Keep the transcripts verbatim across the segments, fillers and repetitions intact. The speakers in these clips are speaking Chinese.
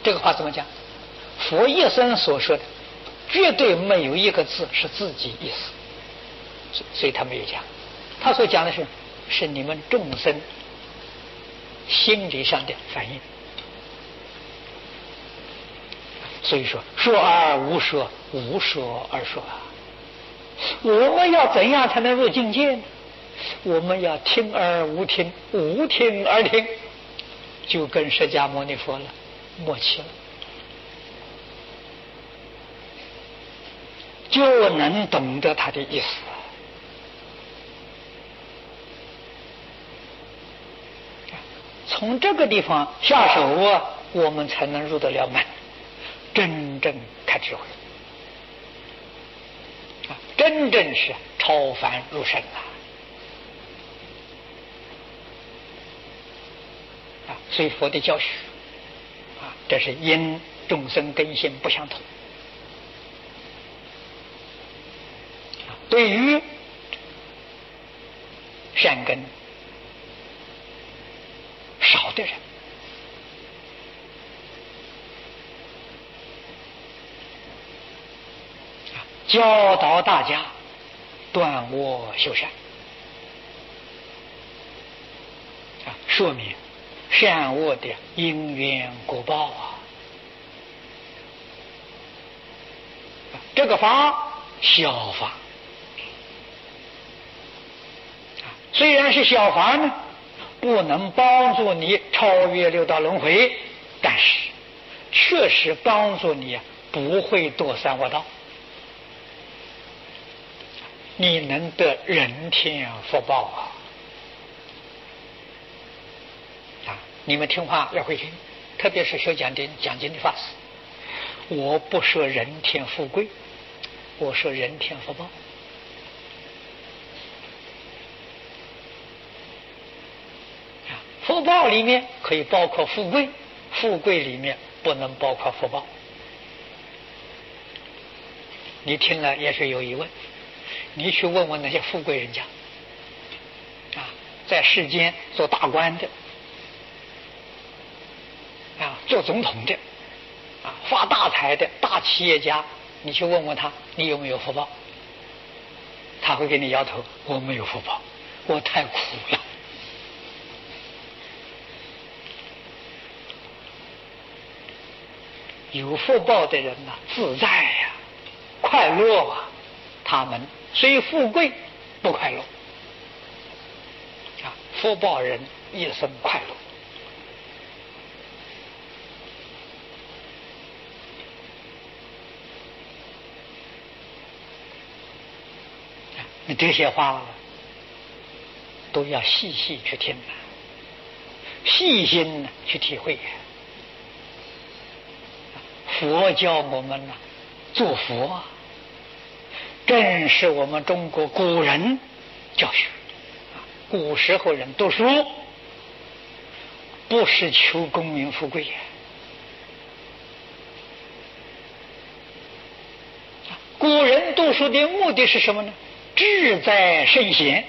这个话怎么讲？佛一生所说的，绝对没有一个字是自己意思，所以他没有讲。他所讲的是，是你们众生心理上的反应。所以说，说而无说，无说而说啊。我们要怎样才能入境界呢？我们要听而无听，无听而听，就跟释迦牟尼佛了默契了，就能懂得他的意思。从这个地方下手啊，我们才能入得了门，真正开智慧啊，真正是超凡入圣啊！啊，所以佛的教学啊，这是因众生根性不相同啊，对于善根少的人，教导大家断恶修善啊，说明善恶的因缘果报啊。这个法小法啊，虽然是小法呢，不能帮助你超越六道轮回，但是确实帮助你不会堕三恶道，你能得人天福报啊！啊，你们听话要会听，特别是学讲经讲经的法师，我不说人天富贵，我说人天福报。啊，福报里面可以包括富贵，富贵里面不能包括福报。你听了也是有疑问。你去问问那些富贵人家啊，在世间做大官的啊，做总统的啊，发大财的大企业家，你去问问他，你有没有福报？他会给你摇头，我没有福报，我太苦了。有福报的人呐、啊，自在呀、啊，快乐啊，他们虽富贵不快乐啊，福报人一生快乐。你这些话都要细细去听啊，细心去体会。佛教我们呢，做佛正是我们中国古人教学。古时候人读书不是求功名富贵，古人读书的目的是什么呢？志在圣贤，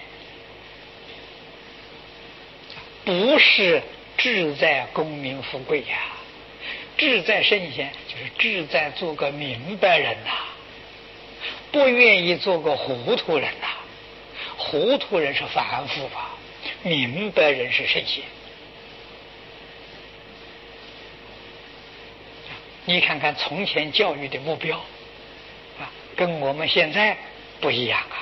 不是志在功名富贵呀。志在圣贤就是志在做个明白人呐、啊，不愿意做个糊涂人呐、啊。糊涂人是凡夫吧，明白人是圣贤。你看看从前教育的目标啊，跟我们现在不一样啊。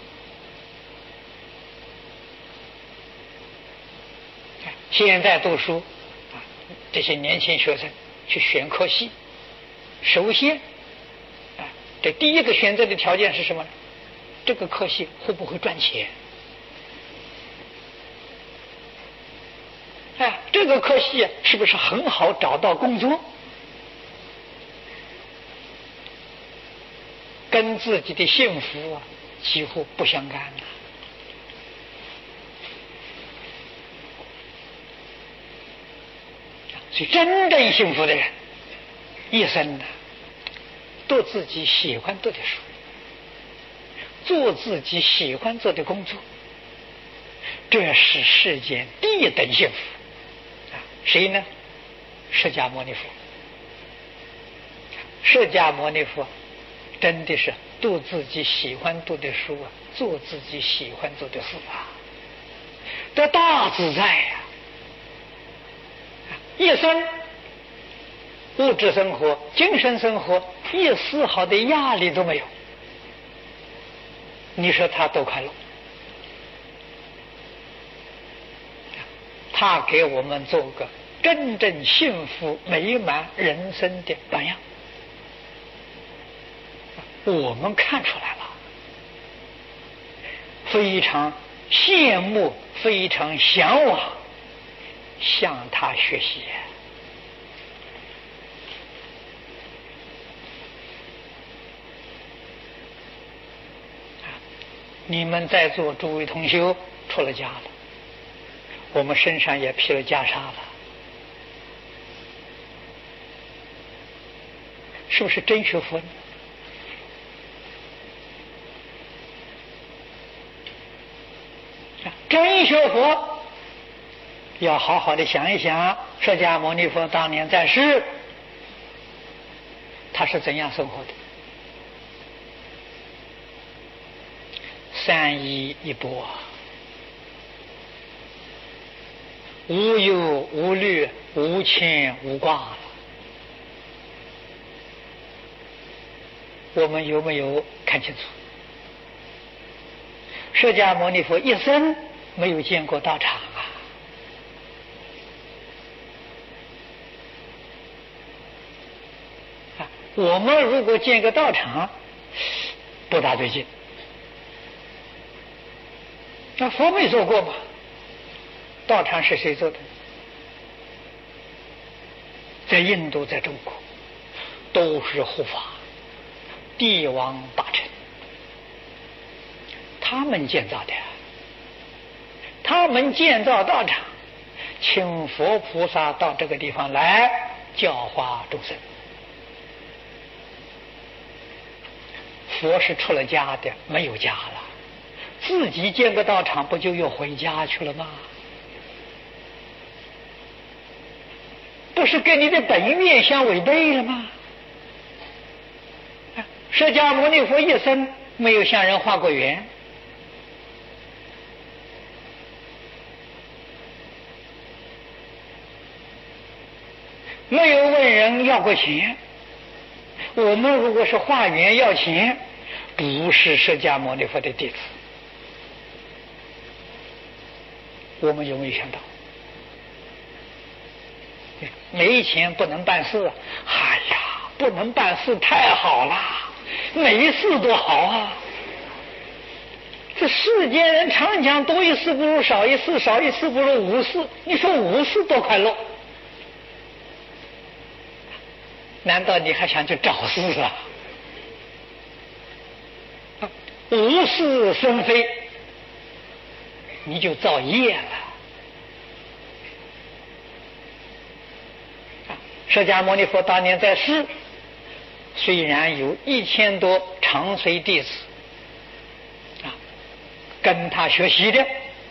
现在读书啊，这些年轻学生去选科系，首先啊，这第一个选择的条件是什么呢？这个科系会不会赚钱？哎，这个科系是不是很好找到工作？跟自己的幸福啊几乎不相干了。所以真正幸福的人，一生呢读自己喜欢读的书，做自己喜欢做的工作，这是世间第一等幸福啊！谁呢？释迦牟尼佛释迦牟尼佛真的是读自己喜欢读的书啊，做自己喜欢做的事啊，这大自在呀、啊！一生物质生活、精神生活一丝毫的压力都没有，你说他多快乐？他给我们做个真正幸福美满人生的榜样，我们看出来了，非常羡慕，非常向往，向他学习。你们在座诸位同修出了家了，我们身上也披了袈裟了，是不是真学佛呢？真学佛要好好的想一想，释迦牟尼佛当年在世，他是怎样生活的？三依一钵，无忧无虑，无牵无挂。我们有没有看清楚？释迦牟尼佛一生没有见过道场啊！啊，我们如果见个道场，不大对劲。那佛没做过嘛？道场是谁做的？在印度，在中国，都是护法、帝王大臣，他们建造的。他们建造道场，请佛菩萨到这个地方来教化众生。佛是出了家的，没有家了，自己建个道场，不就又回家去了吗？不是跟你的本愿相违背了吗？释迦牟尼佛一生没有向人化过缘，没有问人要过钱。我们如果是化缘要钱，不是释迦牟尼佛的弟子。我们有没有想到？没钱不能办事，哎呀，不能办事太好了，没事多好啊！这世间人常讲多一事不如少一事，少一事不如无事，你说无事多快乐？难道你还想去找事啊？无事生非，你就造业了。释迦牟尼佛当年在世，虽然有一千多长随弟子啊，跟他学习的，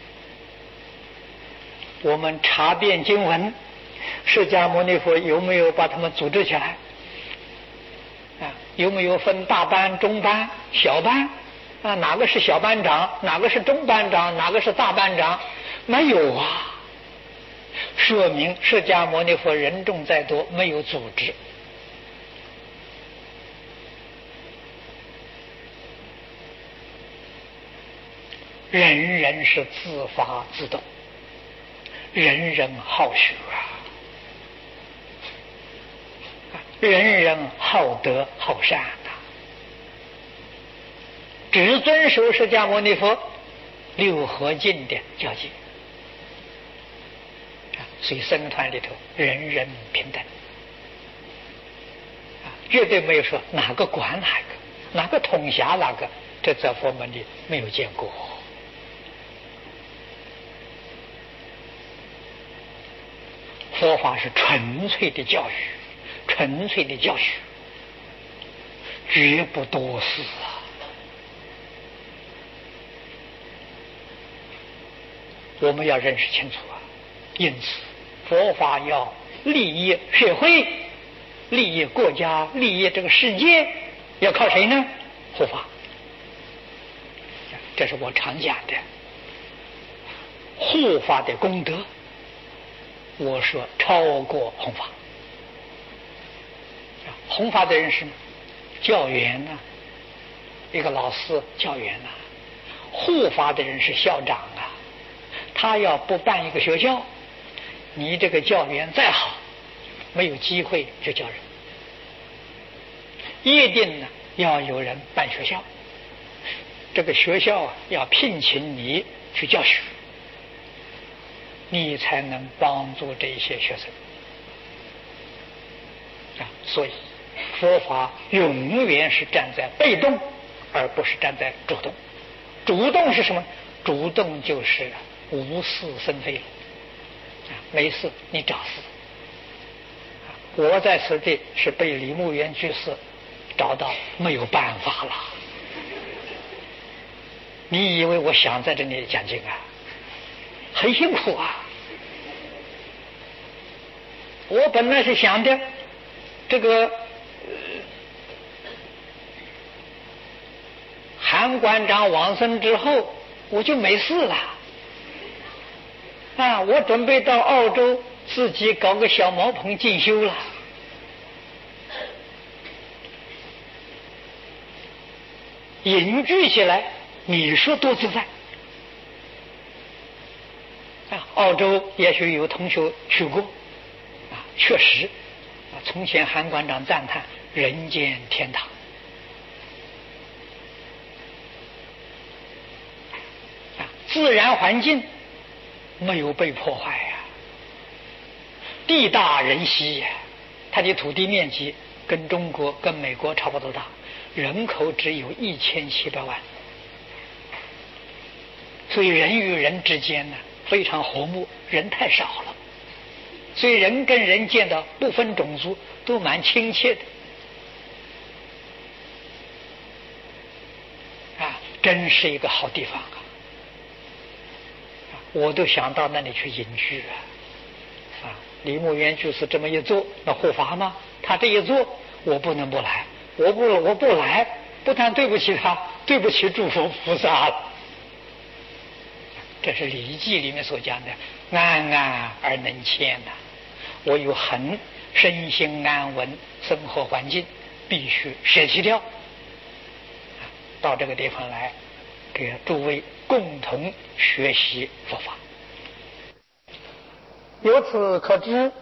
我们查遍经文，释迦牟尼佛有没有把他们组织起来？啊，有没有分大班、中班、小班？啊，哪个是小班长？哪个是中班长？哪个是大班长？没有啊。说明释迦牟尼佛人众再多，没有组织。人人是自发自动，人人好学啊，人人好德好善啊，只遵守释迦牟尼佛六合敬的教诫。所以僧团里头人人平等，啊，绝对没有说哪个管哪个，哪个统辖哪个，这在佛门里没有见过。佛法是纯粹的教育，纯粹的教学，绝不多事啊。我们要认识清楚啊，因此佛法要利益社会， 利益国家、利益这个世界，要靠谁呢？护法。这是我常讲的护法的功德，我说超过弘法。弘法的人是教员呢、啊，一个老师教员呢、啊；护法的人是校长啊。他要不办一个学校，你这个教员再好，没有机会去教人。一定呢要有人办学校，这个学校啊要聘请你去教学，你才能帮助这些学生啊。所以佛法永远是站在被动，而不是站在主动。主动是什么？主动就是无事生非了啊，没事你找事。我在此地是被李牧原居士找到，没有办法了。你以为我想在这里讲经啊？很辛苦啊！我本来是想的，这个、呃、韩馆长往生之后，我就没事了啊！我准备到澳洲自己搞个小茅棚进修了。隐居起来，你说多自在啊！澳洲也许有同学去过啊，确实啊，从前韩馆长赞叹人间天堂啊，自然环境没有被破坏呀、啊，地大人稀呀、啊，它的土地面积跟中国跟美国差不多大，人口只有一千七百万，所以人与人之间呢非常和睦，人太少了，所以人跟人见到不分种族都蛮亲切的啊，真是一个好地方啊！我都想到那里去隐居啊！啊，李牧原就是这么一做，那护法吗？他这一做，我不能不来，我不我不来，不但对不起他，对不起诸佛菩萨了。这是《礼记》里面所讲的“安安而能谦”呐。我有很身心安稳生活环境，必须舍弃掉，到这个地方来，给诸位共同学习佛法。由此可知，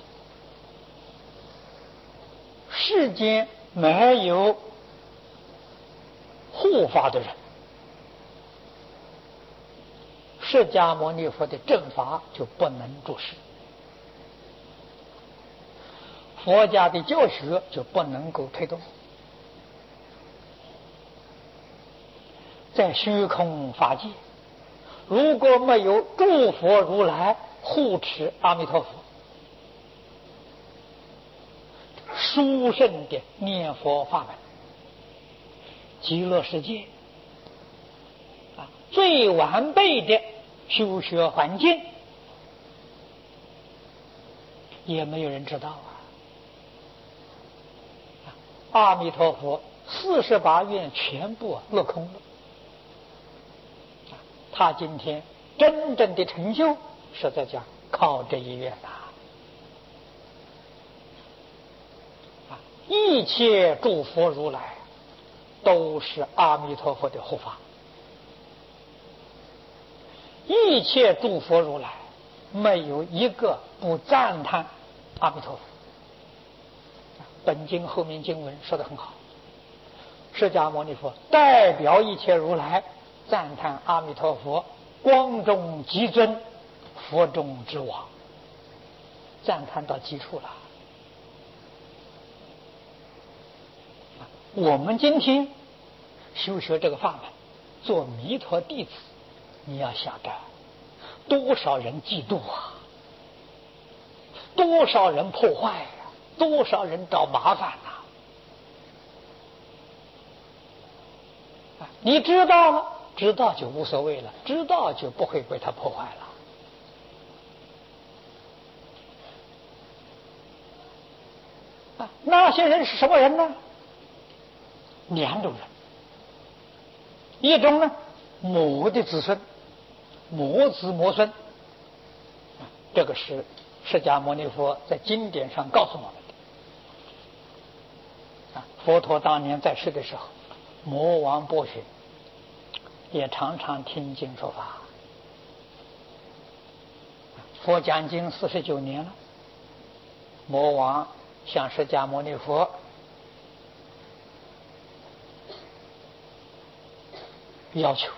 世间没有护法的人，释迦牟尼佛的正法就不能住世，佛家的教学就不能够推动。在虚空法界，如果没有诸佛如来护持阿弥陀佛，殊胜的念佛法门，极乐世界啊，最完备的修学环境，也没有人知道啊！阿弥陀佛四十八愿全部落空了，他今天真正的成就是在讲靠这一愿呐！啊，一切诸佛如来都是阿弥陀佛的护法，一切诸佛如来没有一个不赞叹阿弥陀佛。本经后面经文说得很好，释迦牟尼佛代表一切如来赞叹阿弥陀佛光中极尊，佛中之王，赞叹到极处了。我们今天修学这个法门，做弥陀弟子，你要晓得多少人嫉妒啊，多少人破坏啊，多少人找麻烦呐、啊！你知道了，知道就无所谓了，知道就不会被他破坏了。 啊，那些人是什么人呢？两种人，一种呢，魔的子孙，魔子魔孙，这个是释迦牟尼佛在经典上告诉我们的。啊，佛陀当年在世的时候，魔王波旬也常常听经说法。佛讲经四十九年了，魔王向释迦牟尼佛要求，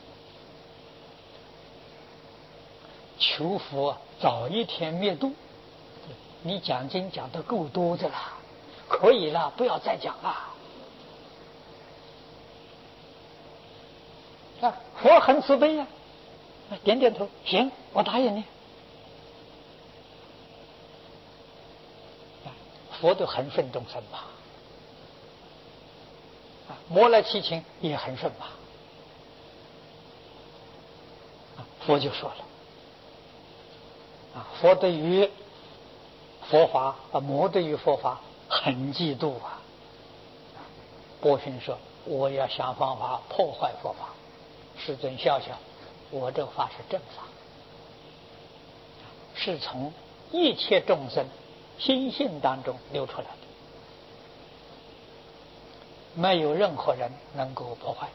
求佛早一天灭度。你讲经讲得够多的了，可以了，不要再讲了。啊，佛很慈悲呀、啊，点点头，行，我答应你。啊，佛都很顺众生嘛，啊，魔来七情也很顺嘛。啊，佛就说了，啊，佛对于佛法啊，魔对于佛法很嫉妒啊。波旬说：“我要想方法破坏佛法。”世尊笑笑，我这个法是正法，是从一切众生心性当中流出来的，没有任何人能够破坏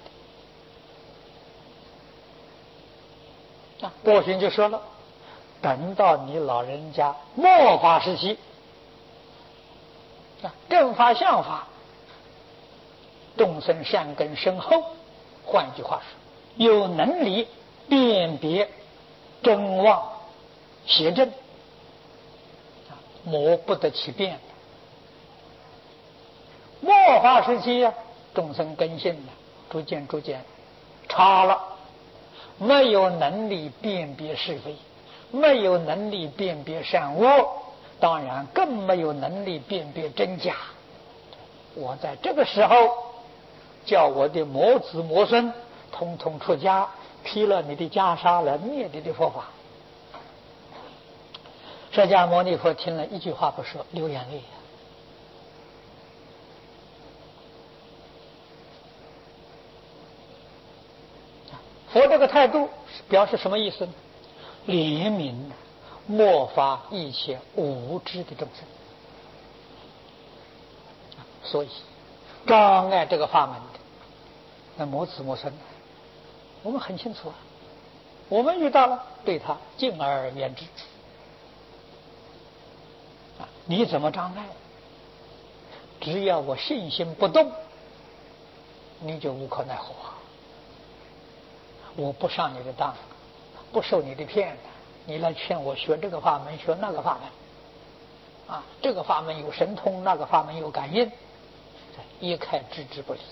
的。啊，波旬就说了，等到你老人家末法时期，啊，正法相法，众生善根深厚，换一句话说，有能力辨别真妄邪正，魔不得其变。末法时期呀、啊，众生根性呢，逐渐逐渐差了，没有能力辨别是非，没有能力辨别善恶，当然更没有能力辨别真假。我在这个时候叫我的魔子魔孙通通出家，披了你的袈裟来灭你的佛法。释迦牟尼佛听了一句话不说，流眼泪。佛这个态度表示什么意思呢？怜悯末法一切无知的众生。所以障碍这个法门的那魔子魔孙，我们很清楚啊，我们遇到了，对他敬而远之。啊，你怎么障碍？只要我信心不动，你就无可奈何。我不上你的当，不受你的骗，你来劝我学这个法门，学那个法门，啊，这个法门有神通，那个法门有感应，一概置之不理。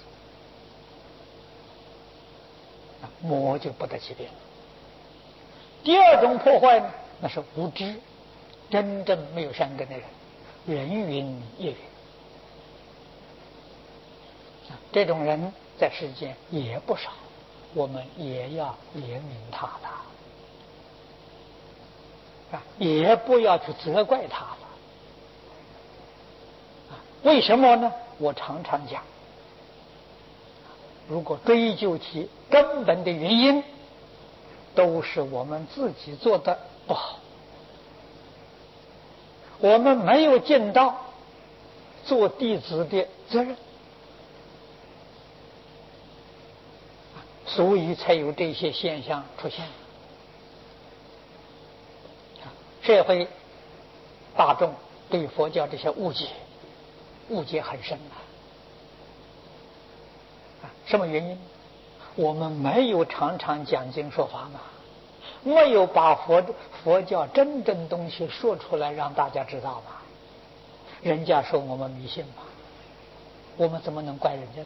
魔就不得其便。第二种破坏呢，那是无知，真正没有善根的人，人云亦云。这种人在世间也不少，我们也要怜悯他的，啊，也不要去责怪他了。啊，为什么呢？我常常讲，如果追究其根本的原因，都是我们自己做的不好，我们没有尽到做弟子的责任，所以才有这些现象出现。社会大众对佛教这些误解，误解很深啊。什么原因？我们没有常常讲经说法嘛，没有把佛佛教真正东西说出来让大家知道嘛。人家说我们迷信嘛，我们怎么能怪人家？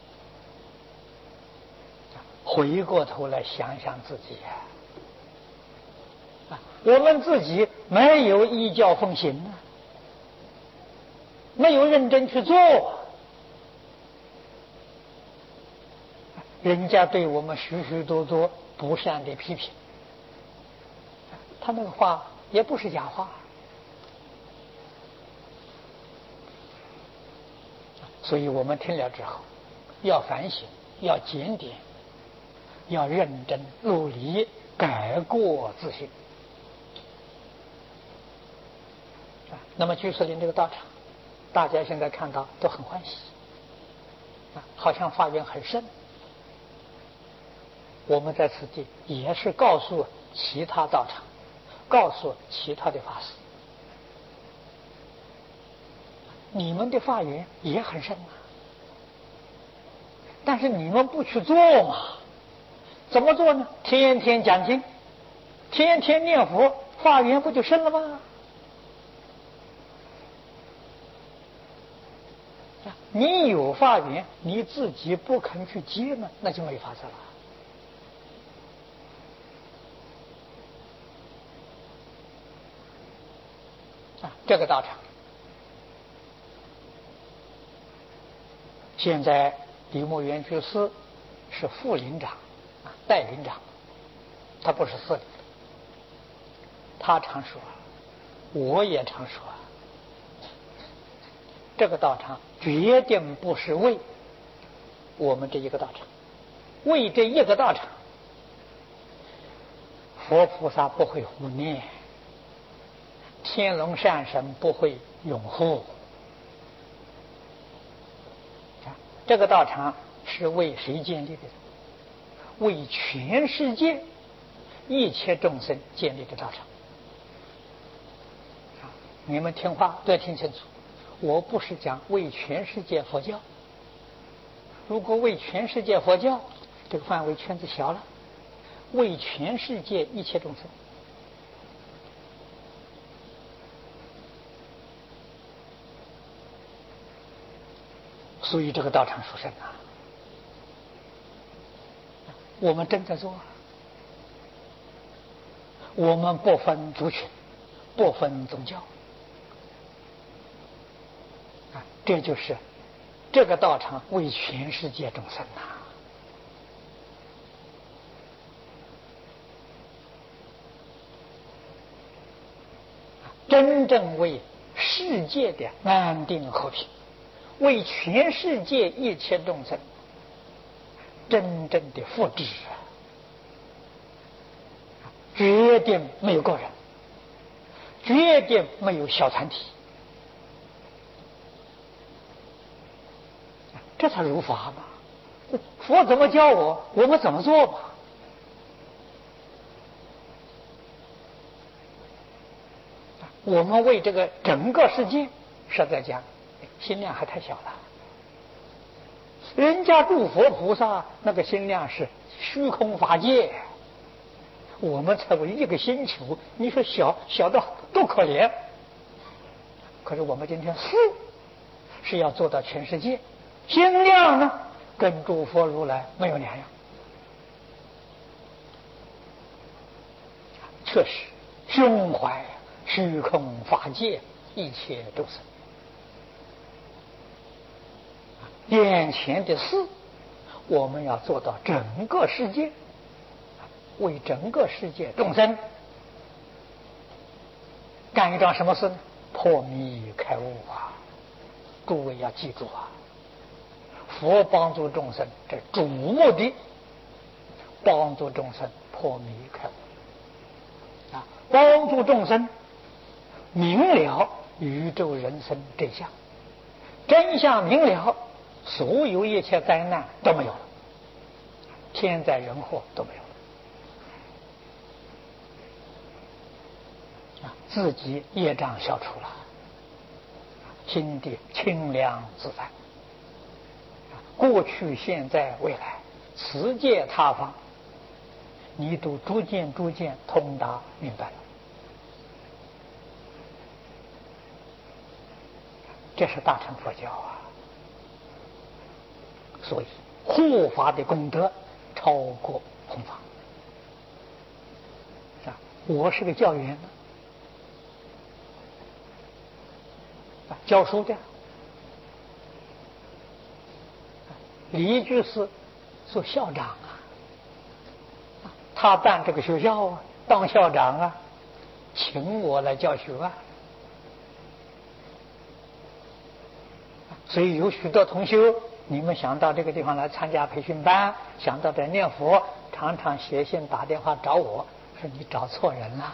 回过头来想想自己啊，我们自己没有依教奉行啊，没有认真去做，人家对我们许许多多不善的批评，他那个话也不是假话。 所以我们听了之后，要反省，要检点，要认真努力改过自新。啊，那么居士林这个道场，大家现在看到都很欢喜，啊，好像法缘很深。我们在此地也是告诉其他道场，告诉其他的法师，你们的法缘也很深啊，但是你们不去做嘛？怎么做呢？天天讲经，天天念佛，法缘不就深了吗？你有法缘，你自己不肯去接呢，那就没法子了。啊，这个道场现在李牧原居士是副领长，啊，代领长，他不是司理。他常说，我也常说，这个道场决定不是为我们这一个道场，为这一个道场，佛菩萨不会护念，天龙善神不会拥护。这个道场是为谁建立的？为全世界一切众生建立的道场。你们听话都要听清楚，我不是讲为全世界佛教。如果为全世界佛教，这个范围圈子小了，为全世界一切众生。所以这个道场殊胜啊，我们真在做，我们不分族群，不分宗教，啊，这就是这个道场为全世界众生呐。真正为世界的安定和平，为全世界一切众生真正的福祉，决定没有个人，决定没有小团体，这才如法嘛。佛怎么教我，我们怎么做嘛。我们为这个整个世界，实在讲心量还太小了。人家诸佛菩萨那个心量是虚空法界，我们才为一个星球，你说小小到多可怜。可是我们今天是是要做到全世界，心量呢跟诸佛如来没有两样。确实胸怀虚空法界一切众生，眼前的事我们要做到整个世界，为整个世界众生干一桩什么事呢？破迷开悟啊！诸位要记住啊，佛帮助众生这主目的，帮助众生破迷开悟啊，帮助众生明了宇宙人生真相，真相明了，所有一切灾难都没有了，天灾人祸都没有了，啊，自己业障消除了，心地清凉自在，过去现在未来此界他方，你都逐渐逐渐通达明白了。这是大乘佛教啊，所以护法的功德超过弘法啊！我是个教员啊，教书的。李居士做校长啊，他办这个学校啊，当校长啊，请我来教学啊。 所以有许多同修，你们想到这个地方来参加培训班，想到这念佛，常常写信打电话找我，说你找错人了，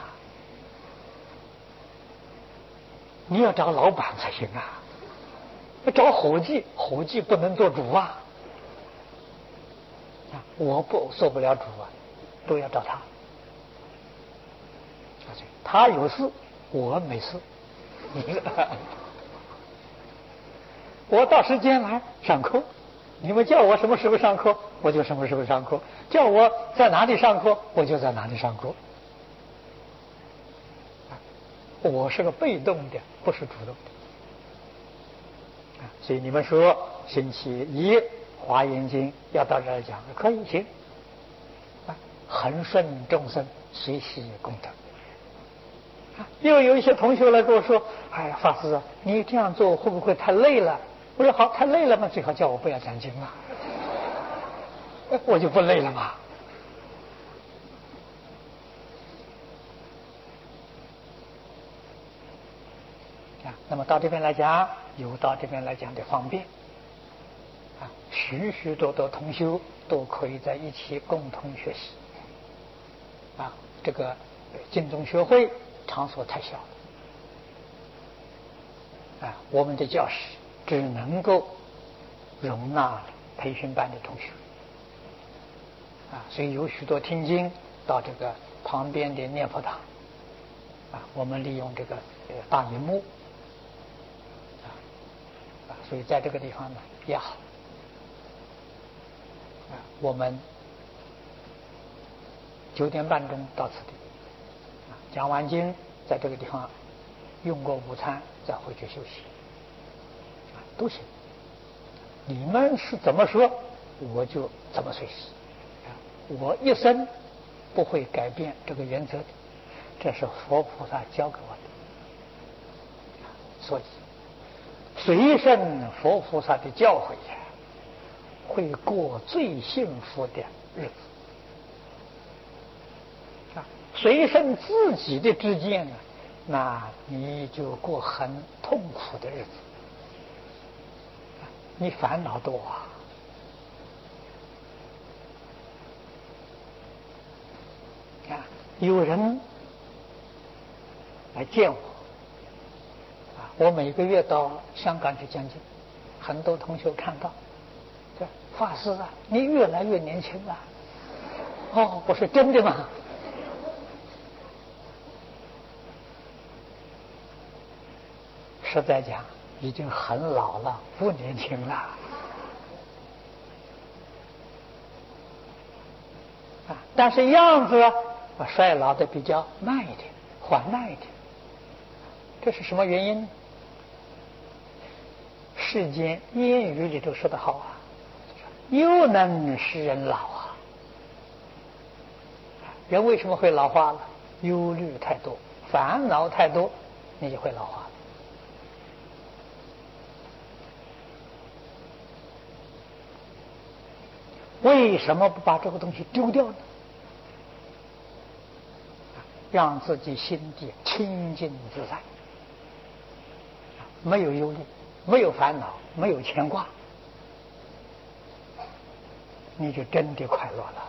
你要找老板才行啊，找伙计，伙计不能做主啊，啊，我不做不了主啊，都要找他，他有事，我没事。我到时间来上课，你们叫我什么时候上课，我就什么时候上课；叫我在哪里上课，我就在哪里上课。我是个被动的，不是主动的。所以你们说星期一《华严经》要到这儿讲，可以行。恒顺众生，随喜功德。又有一些同学来跟我说：“哎呀，法师啊，你这样做会不会太累了？”我说：“好，太累了嘛，最好叫我不要讲经了，我就不累了嘛。”啊，那么到这边来讲，有到这边来讲的方便啊，许许多多同修都可以在一起共同学习啊。这个净宗学会场所太小了啊，我们的教室只能够容纳培训班的同学啊，所以有许多听经到这个旁边的念佛堂啊，我们利用这个大荧幕啊啊，所以在这个地方呢也好啊，我们九点半钟到此地啊，讲完经在这个地方用过午餐再回去休息啊，都行。你们是怎么说，我就怎么随喜啊！我一生不会改变这个原则的，这是佛菩萨教给我的。所以，随顺佛菩萨的教诲呀，会过最幸福的日子啊！随顺自己的知见呢，那你就过很痛苦的日子。你烦恼多啊！啊，有人来见我啊，我每个月到香港去讲经，很多同学看到，说法师啊，你越来越年轻了。哦，我说真的吗？实在讲，已经很老了，不年轻了。啊，但是样子啊，衰老的比较慢一点，缓慢一点。这是什么原因呢？世间谚语里头说得好啊，忧能使人老啊。人为什么会老化了？忧虑太多，烦恼太多，你就会老化了。为什么不把这个东西丢掉呢？让自己心地清净自在，没有忧虑，没有烦恼，没有牵挂，你就真的快乐了。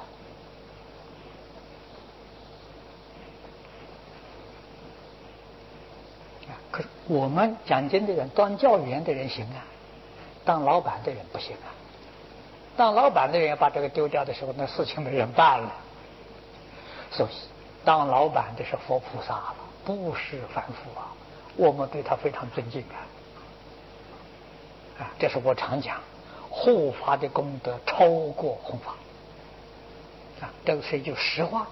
可是我们讲经的人，当教员的人行啊，当老板的人不行啊。当老板的人把这个丢掉的时候，那事情没人办了。所以，当老板的是佛菩萨了，不是凡夫啊，我们对他非常尊敬啊。啊，这是我常讲，护法的功德超过弘法。啊，这个是一句实话。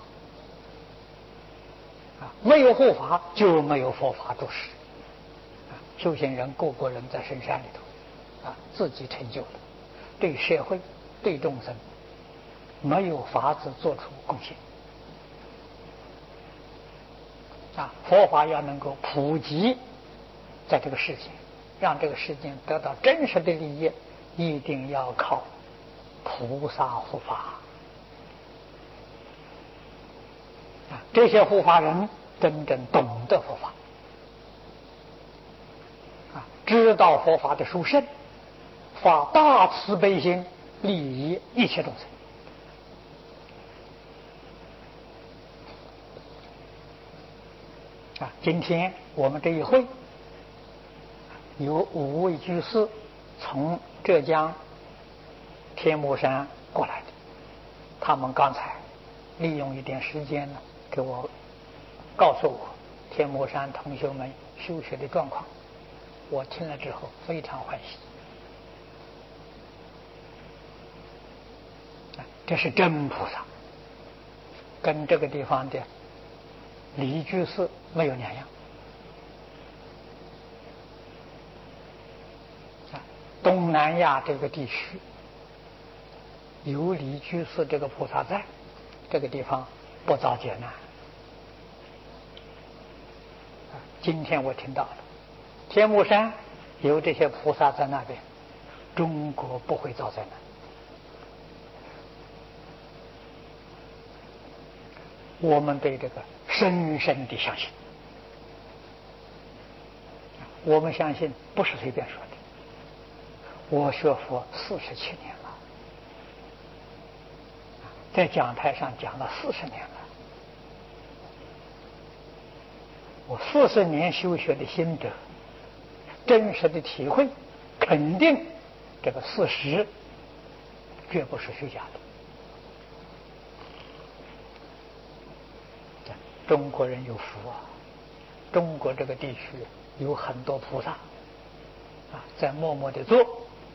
啊，没有护法就没有佛法住世。啊，修行人个个人在深山里头，啊，自己成就了，对社会、对众生没有法子做出贡献。啊，佛法要能够普及在这个世界，让这个世界得到真实的利益，一定要靠菩萨护法。啊，这些护法人真正懂得佛法，啊，知道佛法的殊胜， 发大慈悲心，利益一切众生。啊，今天我们这一会有五位居士从浙江天目山过来的，他们刚才利用一点时间呢，给我告诉我天目山同学们修学的状况。我听了之后非常欢喜，这是真菩萨，跟这个地方的李居士没有两样。东南亚这个地区有李居士这个菩萨在，这个地方不遭劫难。今天我听到了天目山有这些菩萨在那边，中国不会遭灾难。我们对这个深深的相信，我们相信不是随便说的。我学佛四十七年了，在讲台上讲了四十年了，我四十年修学的心得，真实的体会，肯定这个事实绝不是虚假的。中国人有福啊，中国这个地区有很多菩萨啊，在默默的做，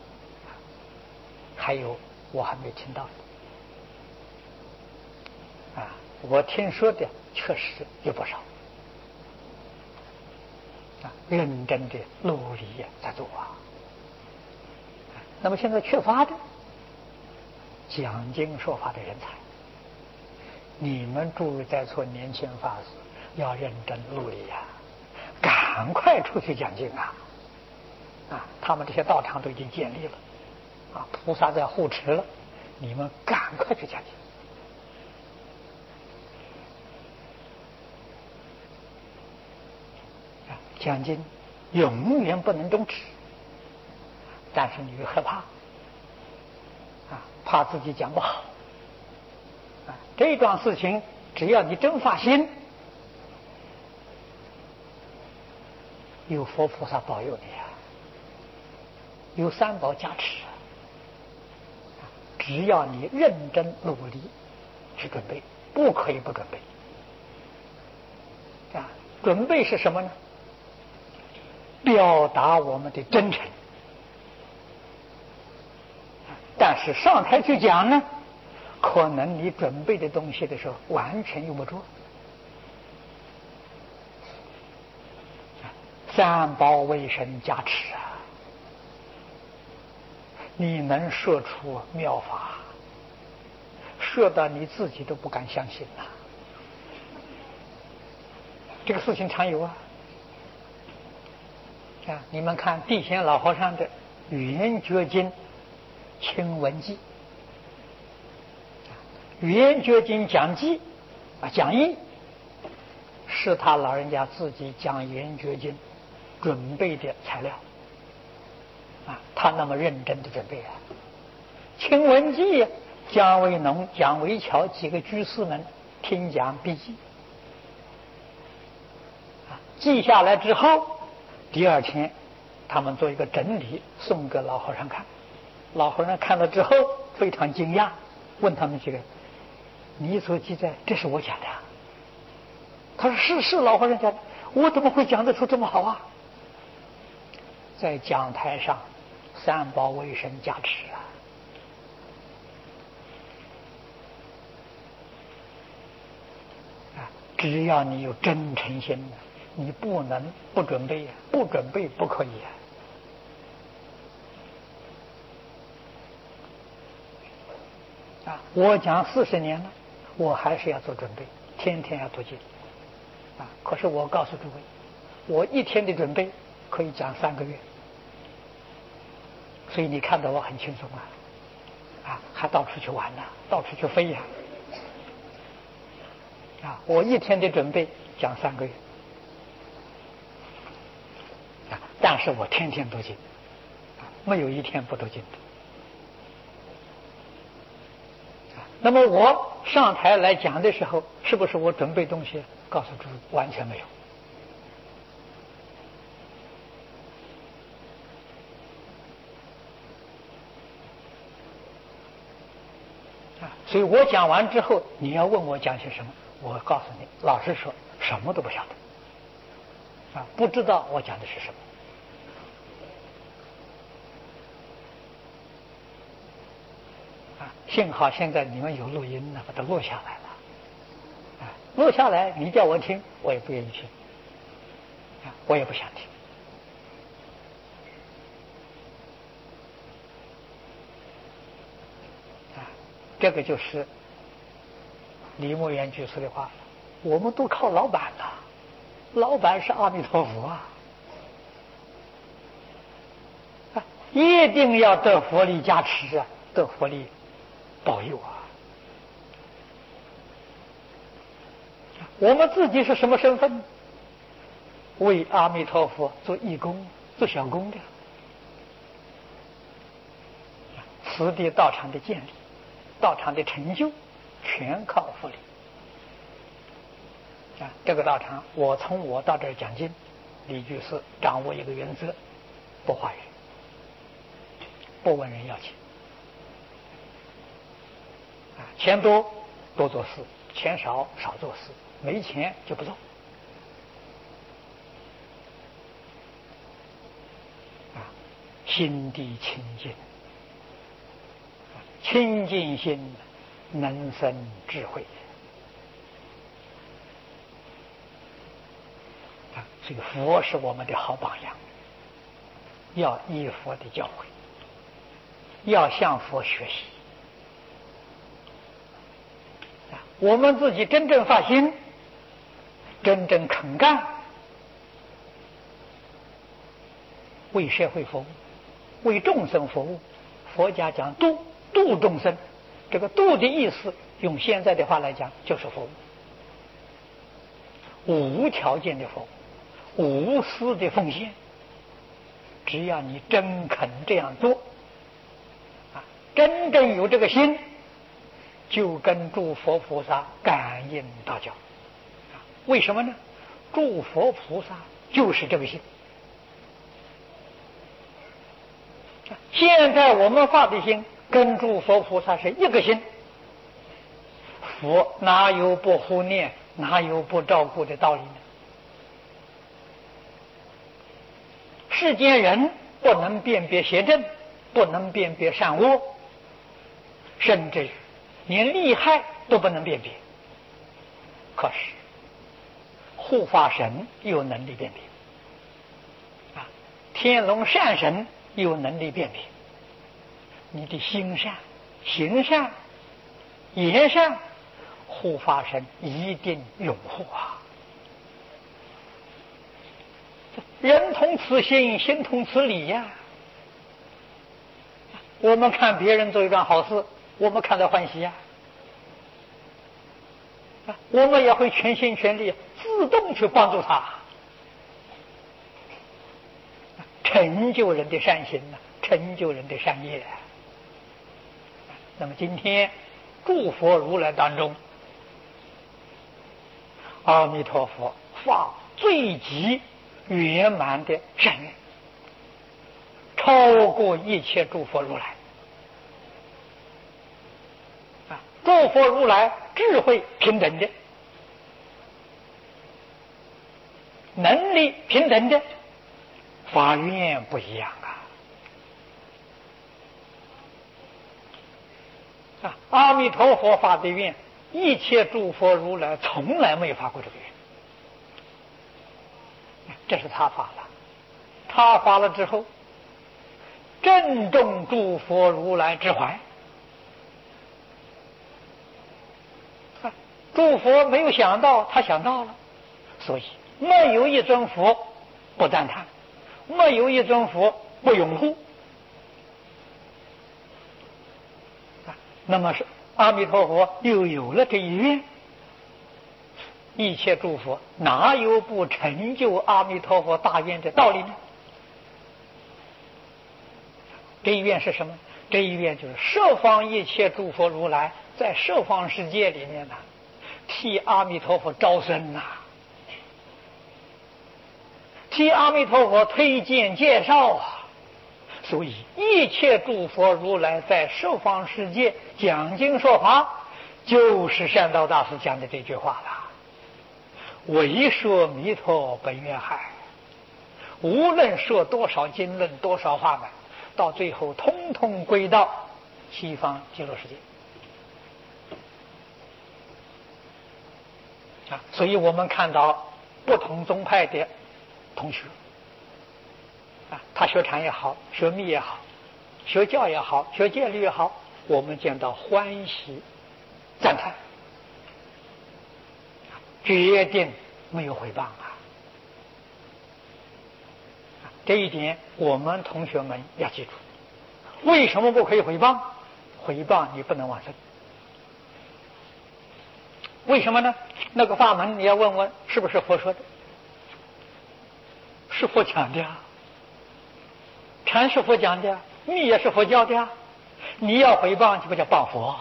还有我还没听到的啊，我听说的确实有不少啊，认真的努力在做啊。那么现在缺乏的讲经说法的人才，你们诸位在座年轻法师要认真努力呀、啊，赶快出去讲经啊！啊，他们这些道场都已经建立了，啊，菩萨在护持了，你们赶快去讲经。啊，讲经永远不能终止，但是你又害怕，啊，怕自己讲不好。啊，这桩事情只要你真发心，有佛菩萨保佑你啊，有三宝加持啊，只要你认真努力去准备，不可以不准备啊。准备是什么呢？表达我们的真诚。但是上台去讲呢，可能你准备的东西的时候完全用不着。三宝为神加持啊，你能说出妙法，说到你自己都不敢相信呐、啊。这个事情常有啊。啊，你们看地显老和尚的《圆觉经·清文记》，《圆觉经》讲记啊，讲义是他老人家自己讲《圆觉经》准备的材料啊，他那么认真的准备啊。清文记姜维农、蒋维桥几个居士们听讲笔记啊，记下来之后，第二天他们做一个整理，送给老和尚看。老和尚看了之后非常惊讶，问他们几个：“你所记载这是我讲的啊？”他说：“是是，老和尚讲的，我怎么会讲得出这么好啊？”在讲台上，三宝为神加持啊！啊，只要你有真诚心，你不能不准备呀，不准备不可以啊！啊，我讲四十年了，我还是要做准备，天天要读经啊！可是我告诉诸位，我一天的准备可以讲三个月，所以你看到我很轻松啊，啊，还到处去玩呢、啊，到处去飞呀、啊！啊，我一天的准备讲三个月，啊，但是我天天读经，啊， 没有一天不读经的。那么我上台来讲的时候，是不是我准备东西？告诉诸位，完全没有。啊，所以我讲完之后，你要问我讲些什么，我告诉你，老实说，什么都不晓得。啊，不知道我讲的是什么。啊，幸好现在你们有录音呢，把它录下来了。啊，录下来你叫我听，我也不愿意听。啊，我也不想听。啊，这个就是李牧原居士的话，我们都靠老板呐，老板是阿弥陀佛啊。啊，一定要得佛力加持啊，得佛力保佑啊！我们自己是什么身份？为阿弥陀佛做义工、做小工的。此地道场的建立、道场的成就，全靠佛力。啊，这个道场，我从我到这儿讲经，李居士掌握一个原则：不化缘，不问人要钱。啊，钱多多做事，钱少少做事，没钱就不做。啊，心地清净，清净心能生智慧。啊，所以佛是我们的好榜样，要依佛的教诲，要向佛学习。我们自己真正发心，真正肯干，为社会服务，为众生服务。佛家讲度，度众生，这个度的意思，用现在的话来讲，就是服务，无条件的服务，无私的奉献。只要你真肯这样做，啊，真正有这个心，就跟诸佛菩萨感应道交。为什么呢？诸佛菩萨就是这个心。现在我们发的心跟诸佛菩萨是一个心，佛哪有不护念，哪有不照顾的道理呢？世间人不能辨别邪正，不能辨别善恶，甚至连利害都不能辨别。可是护法神有能力辨别，啊，天龙善神有能力辨别。你的心善、行善、言善，护法神一定拥护啊！人同此心，心同此理呀。我们看别人做一桩好事，我们看到欢喜呀。我们也会全心全力自动去帮助他，成就人的善行，成就人的善业。那么今天诸佛如来当中，阿弥陀佛发最极圆满的善愿，超过一切诸佛如来。啊，诸佛如来智慧平等的，能力平等的，法愿不一样啊！啊，阿弥陀佛发的愿，一切诸佛如来从来没有发过这个愿，这是他发了。他发了之后，正中诸佛如来之怀。啊，诸佛没有想到，他想到了，所以没有一尊佛不赞叹，没有一尊佛不拥护。那么是阿弥陀佛又有了这一愿，一切诸佛哪有不成就阿弥陀佛大愿的道理呢？ 这一愿是什么？这一愿就是十方一切诸佛如来在十方世界里面呢、啊，替阿弥陀佛招生呐、啊，替阿弥陀佛推荐介绍啊。所以一切诸佛如来在十方世界讲经说法，就是善导大师讲的这句话了。唯说弥陀本愿海，无论说多少经论多少法门，到最后通通归到西方极乐世界啊！所以我们看到不同宗派的同学啊，他学禅也好，学密也好，学教也好，学戒律也好，我们见到欢喜赞叹，决定没有诽谤啊！这一点我们同学们要记住。为什么不可以诽谤？诽谤你不能往生。为什么呢？那个法门你要问问是不是佛说的，是佛讲的啊，禅是佛讲的，密也是佛教的啊，你要诽谤就不叫谤佛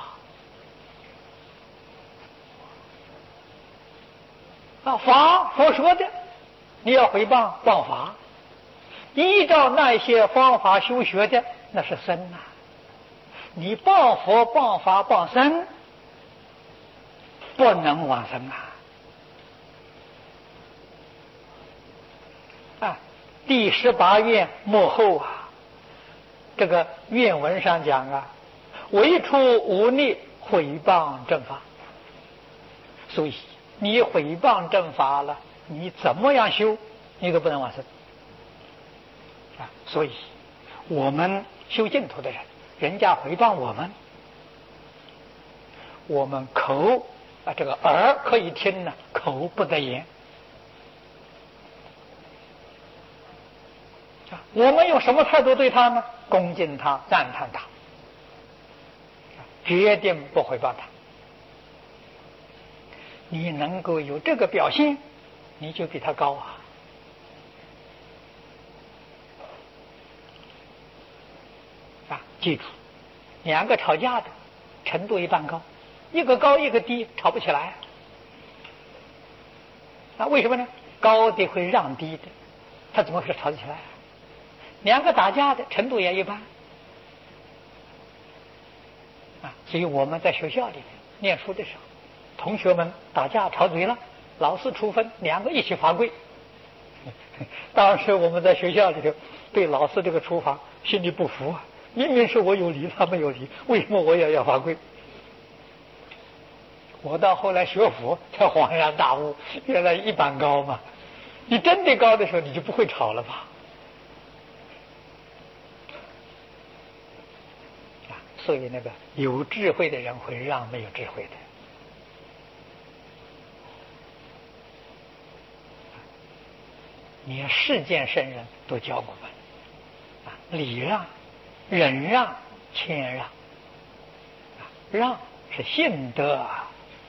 啊！法佛说的，你要诽谤谤法，依照那些方法修学的，那是僧呐、啊。你谤佛谤法谤僧，不能往生啊！啊，第十八愿末后啊，这个愿文上讲啊，唯出无逆毁谤正法。所以你毁谤正法了，你怎么样修，你都不能往生啊！所以我们修净土的人，人家诽谤我们，我们口啊，这个耳可以听呢，口不得言啊。我们用什么态度对他呢？恭敬他，赞叹他，决定不诽谤他。你能够有这个表现，你就比他高啊！啊，记住，两个吵架的程度一般高，一个高一个低，吵不起来。啊，为什么呢？高的会让低的，他怎么会吵得起来？两个打架的程度也一般。啊，所以我们在学校里面念书的时候，同学们打架吵嘴了，老师处分，两个一起罚跪。当时我们在学校里头对老师这个处罚心里不服啊，明明是我有理，他没有理，为什么我也要罚跪？我到后来学佛才恍然大悟，原来一般高嘛。你真的高的时候，你就不会吵了吧？啊，所以那个有智慧的人会让没有智慧的。你看世间圣人都教我们啊，礼让、忍让、谦让。啊，让是信德啊。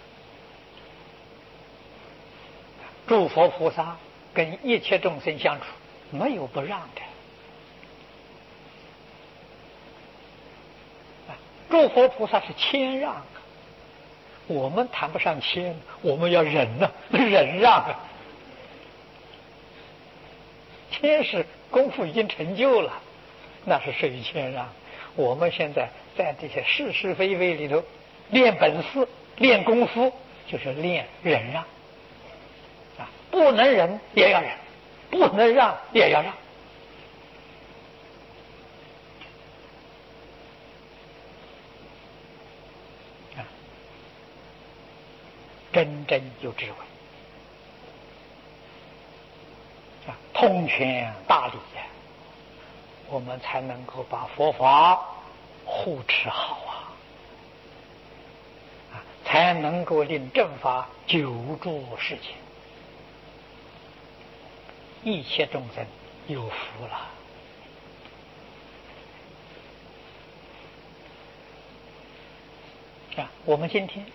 诸佛菩萨跟一切众生相处，没有不让的。啊，诸佛菩萨是谦让，我们谈不上谦，我们要忍呢、啊，忍让啊。谦是功夫已经成就了，那是属于谦让。我们现在在这些是是非非里头练本事、练功夫，就是练忍让。啊，不能忍也要忍，不能让也要让。啊，真正有智慧。啊，通权大理呀、啊，我们才能够把佛法护持好啊，啊，才能够令正法久住世间，一切众生有福了。啊，我们今天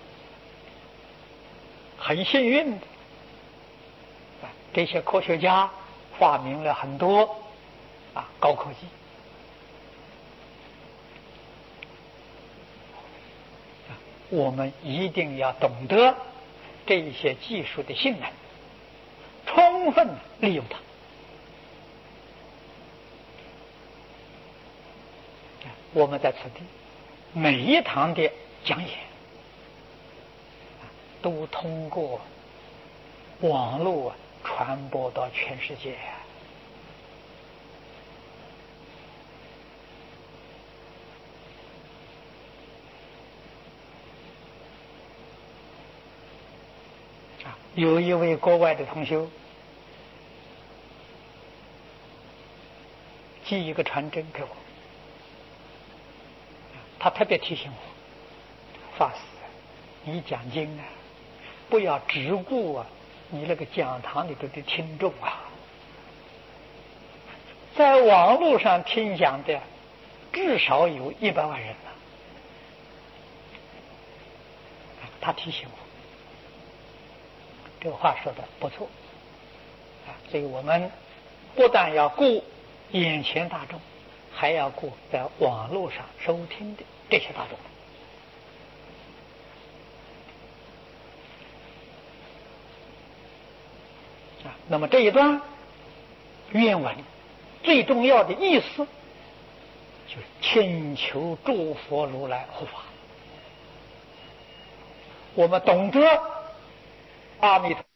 很幸运的。这些科学家发明了很多啊高科技我们一定要懂得这一些技术的性能，充分利用它。我们在此地每一堂的讲演，都通过网络传播到全世界啊！有一位国外的同修寄一个传真给我，他特别提醒我，法师，你讲经啊，不要只顾啊你那个讲堂里头的听众啊，在网络上听讲的至少有一百万人了。他提醒我，这个话说的不错啊，所以我们不但要顾眼前大众，还要顾在网络上收听的这些大众。啊，那么这一段愿文最重要的意思，就是请求诸佛如来护法。我们懂得阿弥陀